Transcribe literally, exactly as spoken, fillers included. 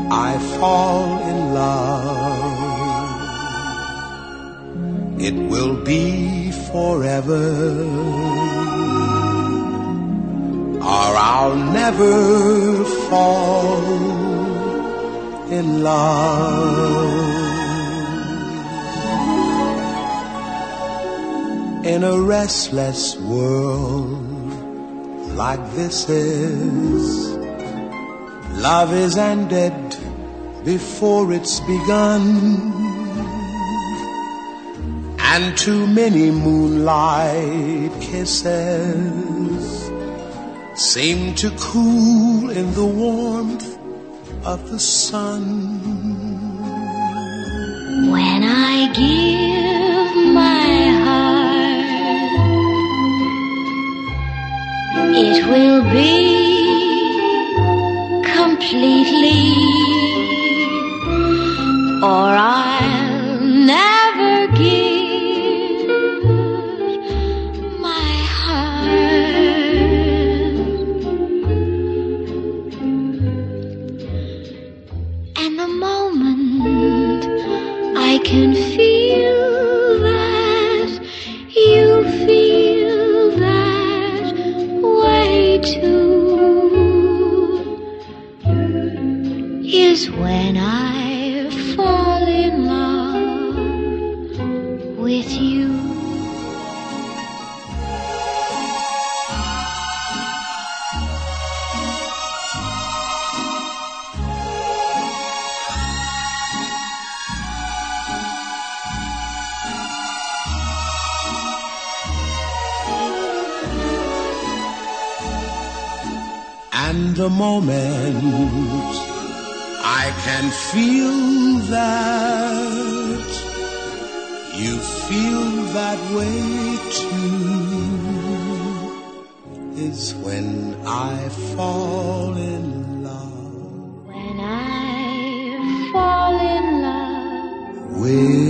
I fall in love, it will be forever, or I'll never fall in love. In a restless world like this is, love is ended before it's begun, and too many moonlight kisses seem to cool in the warmth of the sun. When I give my heart, it will be completely, or I'll never give my heart. And the moment I can feel that you feel that way too is when I fall in love with you. And the moment I can feel that you feel that way too is when I fall in love. When I fall in love with